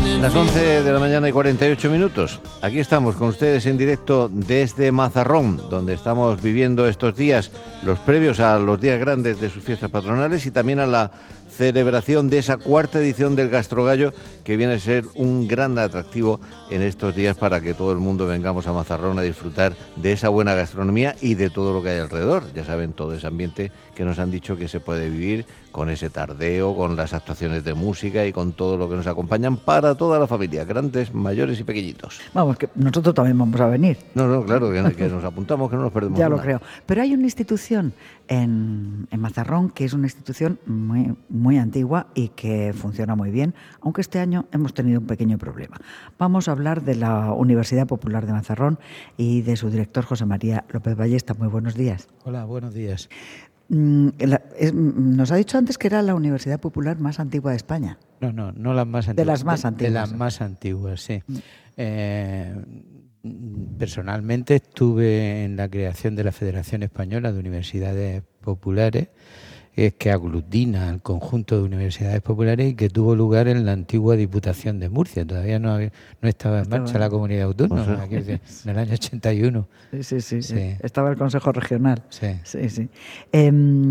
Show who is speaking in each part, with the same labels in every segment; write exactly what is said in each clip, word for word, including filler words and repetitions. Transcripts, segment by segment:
Speaker 1: Las once de la mañana y cuarenta y ocho minutos. Aquí estamos con ustedes en directo desde Mazarrón, donde estamos viviendo estos días, los previos a los días grandes de sus fiestas patronales y también a la celebración de esa cuarta edición del Gastrogallo, que viene a ser un gran atractivo en estos días para que todo el mundo vengamos a Mazarrón a disfrutar de esa buena gastronomía y de todo lo que hay alrededor. Ya saben, todo ese ambiente que nos han dicho que se puede vivir con ese tardeo, con las actuaciones de música y con todo lo que nos acompañan para toda la familia, grandes, mayores y pequeñitos.
Speaker 2: Vamos, que nosotros también vamos a venir.
Speaker 1: No, no, claro, que, que nos apuntamos, que no nos perdemos
Speaker 2: Ya
Speaker 1: nada.
Speaker 2: lo creo. Pero hay una institución en, en Mazarrón que es una institución muy, muy antigua y que funciona muy bien, aunque este año hemos tenido un pequeño problema. Vamos a hablar de la Universidad Popular de Mazarrón y de su director, José María López Ballesta. Muy buenos días.
Speaker 3: Hola, buenos días.
Speaker 2: Nos ha dicho antes que era la universidad popular más antigua de España.
Speaker 3: No, no, no las más antiguas.
Speaker 2: De las más
Speaker 3: de,
Speaker 2: antiguas.
Speaker 3: De las más antiguas, sí. Mm. Eh, personalmente estuve en la creación de la Federación Española de Universidades Populares, es que aglutina al conjunto de universidades populares y que tuvo lugar en la antigua Diputación de Murcia. Todavía no, había, no estaba en marcha la comunidad autónoma, aquí, en el año ochenta y uno.
Speaker 2: Sí, sí, sí, sí. Estaba el Consejo Regional.
Speaker 3: Sí.
Speaker 2: Sí, sí. Eh,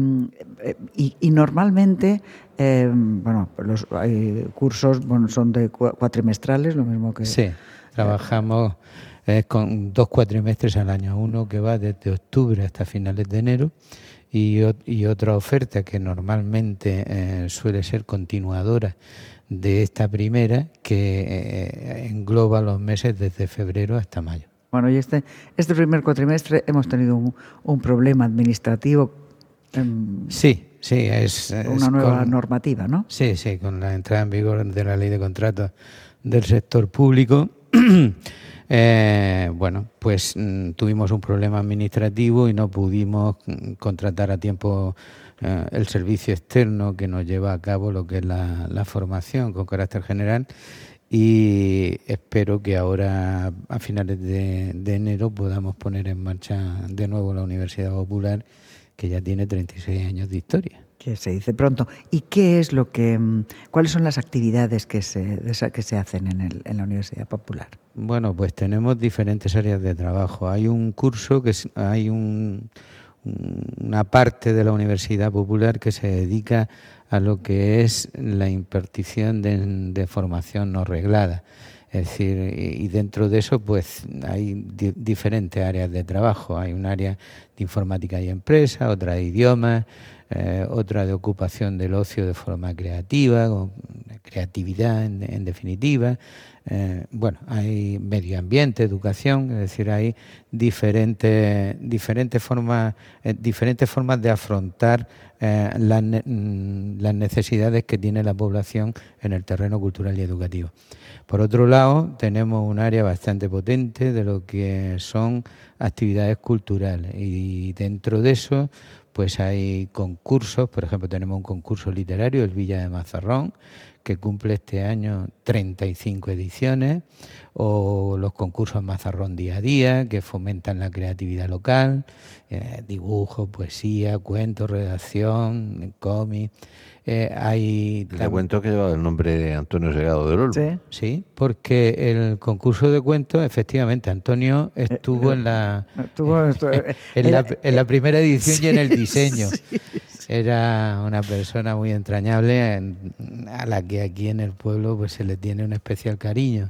Speaker 2: y, y normalmente, eh, bueno, los hay cursos bueno, son de cuatrimestrales, lo mismo que...
Speaker 3: Sí, trabajamos eh, con dos cuatrimestres al año, uno que va desde octubre hasta finales de enero, Y, y otra oferta que normalmente eh, suele ser continuadora de esta primera, que eh, engloba los meses desde febrero hasta mayo.
Speaker 2: Bueno, y este, este primer cuatrimestre hemos tenido un, un problema administrativo. Eh,
Speaker 3: sí, sí, es...
Speaker 2: Una
Speaker 3: es
Speaker 2: nueva
Speaker 3: con,
Speaker 2: normativa, ¿no?
Speaker 3: Sí, sí, con la entrada en vigor de la ley de contratos del sector público. Eh, bueno, pues mm, tuvimos un problema administrativo y no pudimos mm, contratar a tiempo eh, el servicio externo que nos lleva a cabo lo que es la, la formación con carácter general, y espero que ahora a finales de, de enero podamos poner en marcha de nuevo la Universidad Popular, que ya tiene treinta y seis años de historia.
Speaker 2: Que se dice pronto. ¿Y qué es lo que, cuáles son las actividades que se, que se hacen en, el, en la Universidad Popular?
Speaker 3: Bueno, pues tenemos diferentes áreas de trabajo. Hay un curso, que es, hay un, una parte de la Universidad Popular que se dedica a lo que es la impartición de, de formación no reglada. Es decir, y dentro de eso pues hay di- diferentes áreas de trabajo. Hay un área de informática y empresa, otra de idiomas, eh, otra de ocupación del ocio de forma creativa, con creatividad en, en definitiva. Eh, bueno, hay medio ambiente, educación, es decir, hay diferentes diferentes formas eh, diferentes formas de afrontar eh, las, las necesidades que tiene la población en el terreno cultural y educativo. Por otro lado, tenemos un área bastante potente de lo que son actividades culturales, y dentro de eso pues hay concursos. Por ejemplo, tenemos un concurso literario, el Villa de Mazarrón, que cumple este año treinta y cinco ediciones, o los concursos Mazarrón Día a Día, que fomentan la creatividad local, eh, dibujo, poesía, cuentos, redacción, cómic. Eh, hay
Speaker 1: Le cuento que lleva el nombre de Antonio Segado del Olmo.
Speaker 2: Sí.
Speaker 3: Sí, porque el concurso de cuentos, efectivamente, Antonio estuvo en la
Speaker 2: Estuvo,
Speaker 3: en, en la, en la primera edición
Speaker 2: sí,
Speaker 3: y en el diseño.
Speaker 2: Sí, sí.
Speaker 3: Era una persona muy entrañable, a la que aquí en el pueblo pues se le tiene un especial cariño,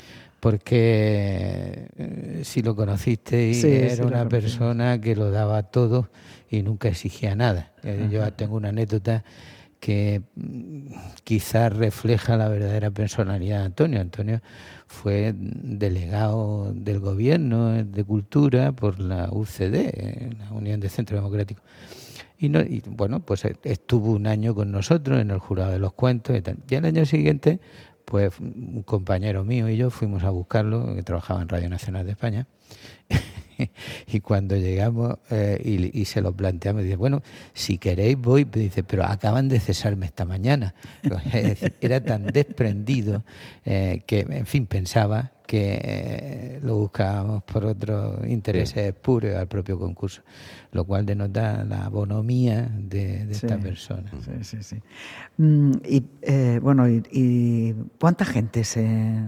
Speaker 3: porque eh, si lo conociste,
Speaker 2: Sí,
Speaker 3: era
Speaker 2: sí,
Speaker 3: una
Speaker 2: lo
Speaker 3: persona que lo daba todo y nunca exigía nada. Eh, yo tengo una anécdota que quizás refleja la verdadera personalidad de Antonio. Antonio fue delegado del Gobierno de Cultura por la U C D, la Unión de Centro Democrático. Y, no, y bueno, pues estuvo un año con nosotros en el jurado de los cuentos y tal. Y al año siguiente, pues un compañero mío y yo fuimos a buscarlo, que trabajaba en Radio Nacional de España. Y cuando llegamos eh, y, y se lo planteamos, dice, bueno, si queréis voy, dice, pero acaban de cesarme esta mañana. Era tan desprendido eh, que, en fin, pensaba que eh, lo buscábamos por otros intereses sí. puros al propio concurso, lo cual denota la bonomía de, de sí, esta persona.
Speaker 2: Sí, sí, sí. Mm, y eh, bueno, y, y ¿cuánta gente se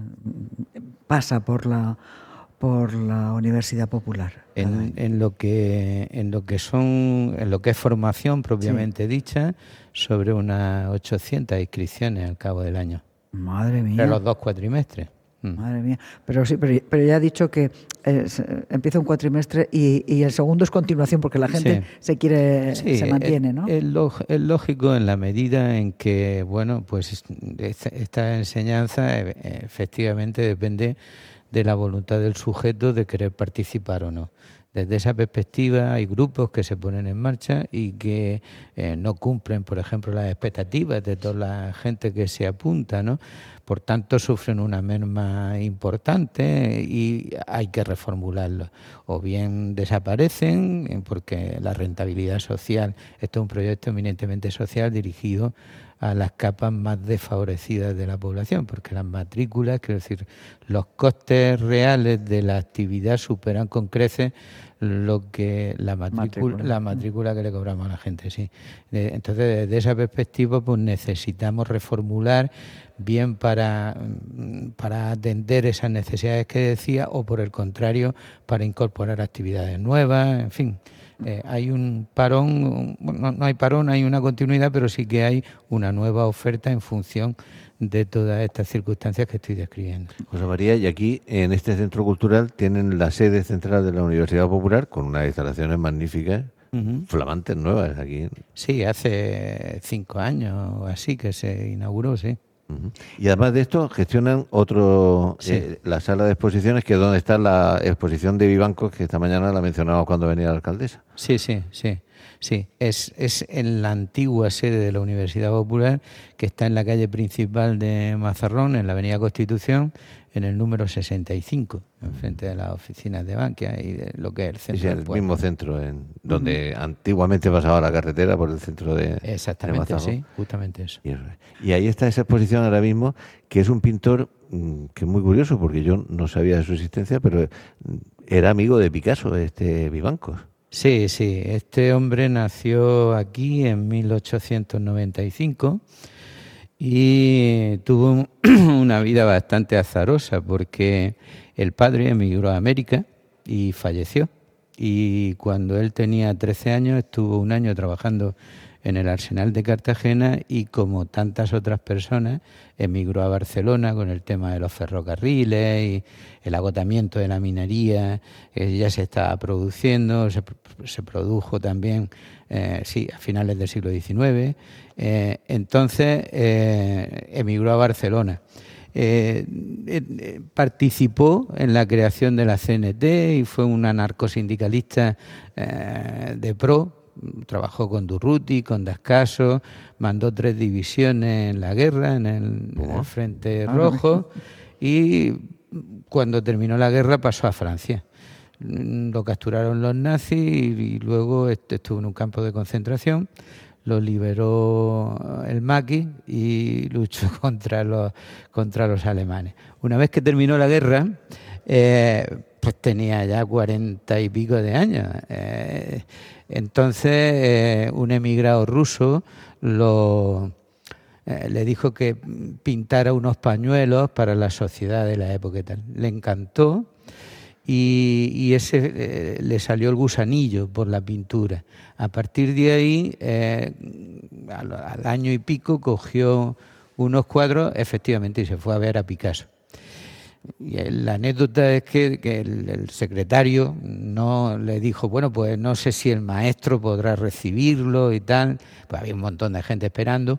Speaker 2: pasa por la por la Universidad Popular?
Speaker 3: En, en lo que en lo que son en lo que es formación propiamente sí. dicha, sobre unas ochocientas inscripciones al cabo del año.
Speaker 2: Madre mía.
Speaker 3: De los dos cuatrimestres.
Speaker 2: Madre mía, pero sí, pero, pero ya ha dicho que eh, empieza un cuatrimestre y, y el segundo es continuación porque la gente sí. se quiere, sí, se mantiene,
Speaker 3: es,
Speaker 2: ¿no?
Speaker 3: Es, es lógico en la medida en que, bueno, pues esta, esta enseñanza efectivamente depende de la voluntad del sujeto de querer participar o no. Desde esa perspectiva hay grupos que se ponen en marcha y que eh, no cumplen, por ejemplo, las expectativas de toda la gente que se apunta, ¿no? Por tanto, sufren una merma importante y hay que reformularlo. O bien desaparecen porque la rentabilidad social, esto es un proyecto eminentemente social dirigido a las capas más desfavorecidas de la población, porque las matrículas, quiero decir, los costes reales de la actividad superan con creces lo que la matrícula, matrícula. la matrícula que le cobramos a la gente, sí. Entonces, desde esa perspectiva, pues necesitamos reformular bien para, para atender esas necesidades que decía, o por el contrario, para incorporar actividades nuevas, en fin. Eh, hay un parón, no, no hay parón, hay una continuidad, pero sí que hay una nueva oferta en función de todas estas circunstancias que estoy describiendo.
Speaker 1: José María, y aquí en este centro cultural tienen la sede central de la Universidad Popular con unas instalaciones magníficas, uh-huh. flamantes, nuevas aquí.
Speaker 3: Sí, hace cinco años o así que se inauguró, sí.
Speaker 1: Uh-huh. Y además de esto gestionan otro sí. eh, la sala de exposiciones, que es donde está la exposición de Vivancos, que esta mañana la mencionaba cuando venía la alcaldesa.
Speaker 3: Sí, sí, sí. Sí, es, es en la antigua sede de la Universidad Popular, que está en la calle principal de Mazarrón, en la avenida Constitución, en el número sesenta y cinco, enfrente de las oficinas de Bankia y de lo que es el centro.
Speaker 1: Sí, el pueblo. Mismo centro, en donde uh-huh. antiguamente pasaba la carretera por el centro de
Speaker 3: Exactamente,
Speaker 1: de
Speaker 3: sí, justamente eso.
Speaker 1: Y, y ahí está esa exposición ahora mismo, que es un pintor mmm, que es muy curioso, porque yo no sabía de su existencia, pero era amigo de Picasso, este Vivancos.
Speaker 3: Sí, sí, este hombre nació aquí en mil ochocientos noventa y cinco y tuvo una vida bastante azarosa porque el padre emigró a América y falleció. Y cuando él tenía trece años estuvo un año trabajando en el Arsenal de Cartagena y, como tantas otras personas, emigró a Barcelona con el tema de los ferrocarriles y el agotamiento de la minería, que ya se estaba produciendo, se, se produjo también, eh, sí, a finales del siglo diecinueve. Eh, entonces, eh, emigró a Barcelona. Eh, eh, participó en la creación de la C N T y fue un anarcosindicalista eh, de pro. Trabajó con Durruti, con Dascaso, mandó tres divisiones en la guerra, en el, en el Frente Rojo, y cuando terminó la guerra pasó a Francia. Lo capturaron los nazis y luego estuvo en un campo de concentración, lo liberó el maquis y luchó contra los, contra los alemanes. Una vez que terminó la guerra, eh, pues tenía ya cuarenta y pico de años. Eh, entonces, eh, un emigrado ruso lo, eh, le dijo que pintara unos pañuelos para la sociedad de la época y tal. Le encantó y, y ese eh, le salió el gusanillo por la pintura. A partir de ahí, eh, al, al año y pico, cogió unos cuadros, efectivamente, y se fue a ver a Picasso. Y la anécdota es que, que el, el secretario no le dijo, bueno, pues no sé si el maestro podrá recibirlo y tal, pues había un montón de gente esperando,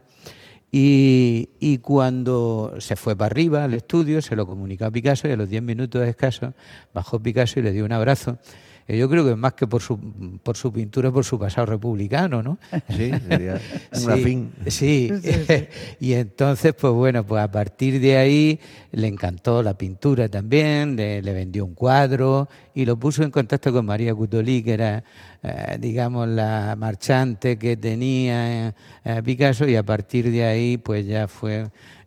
Speaker 3: y, y cuando se fue para arriba al estudio se lo comunicó a Picasso y a los diez minutos escasos bajó Picasso y le dio un abrazo. Yo creo que más que por su por su pintura, por su pasado republicano, ¿no?
Speaker 1: Sí, sería un afín.
Speaker 3: Sí, sí, sí. Y entonces, pues bueno, pues a partir de ahí le encantó la pintura también, le, le vendió un cuadro y lo puso en contacto con María Cutolí, que era, eh, digamos, la marchante que tenía eh, Picasso, y a partir de ahí, pues ya fue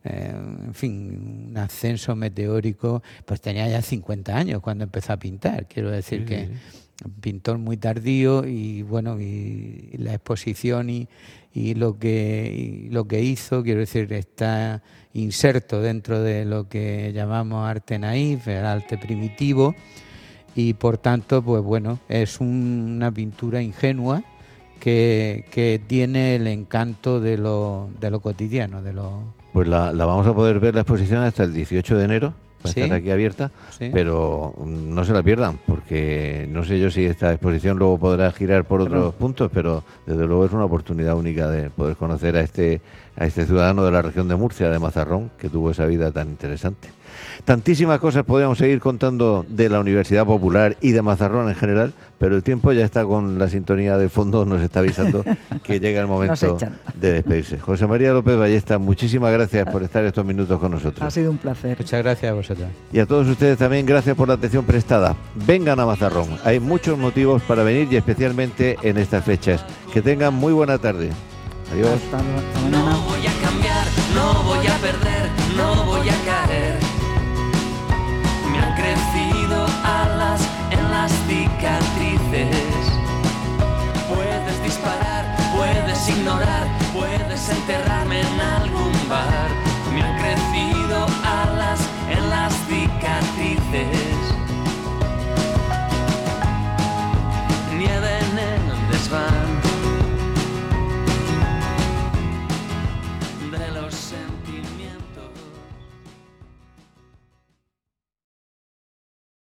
Speaker 3: eh, en fin, un ascenso meteórico, pues tenía ya cincuenta años cuando empezó a pintar. Quiero decir sí, que sí. pintor muy tardío y bueno, y, y la exposición y, y lo que y lo que hizo, quiero decir, está inserto dentro de lo que llamamos arte naif, el arte primitivo, y por tanto, pues bueno, es un, una pintura ingenua que, que tiene el encanto de lo, de lo cotidiano, de lo...
Speaker 1: Pues la, la vamos a poder ver la exposición hasta el dieciocho de enero, va a
Speaker 3: ¿Sí?
Speaker 1: estar aquí abierta,
Speaker 3: ¿Sí?
Speaker 1: pero no se la pierdan, porque no sé yo si esta exposición luego podrá girar por otros pero... puntos, pero desde luego es una oportunidad única de poder conocer a este, a este ciudadano de la región de Murcia, de Mazarrón, que tuvo esa vida tan interesante. Tantísimas cosas podríamos seguir contando de la Universidad Popular y de Mazarrón en general, pero el tiempo ya está con la sintonía de fondo, nos está avisando que llega el momento de despedirse. José María López Ballesta, muchísimas gracias por estar estos minutos con nosotros.
Speaker 2: Ha sido un placer.
Speaker 3: Muchas gracias a vosotros.
Speaker 1: Y a todos ustedes también, gracias por la atención prestada. Vengan a Mazarrón, hay muchos motivos para venir y especialmente en estas fechas. Que tengan muy buena tarde. Adiós.
Speaker 2: Hasta, hasta mañana.
Speaker 4: No voy a cambiar, no voy a perder, no voy a caer. Me han crecido alas en las cicatrices. Puedes disparar, puedes ignorar, puedes enterrarme en algún bar. Me han crecido alas en las cicatrices.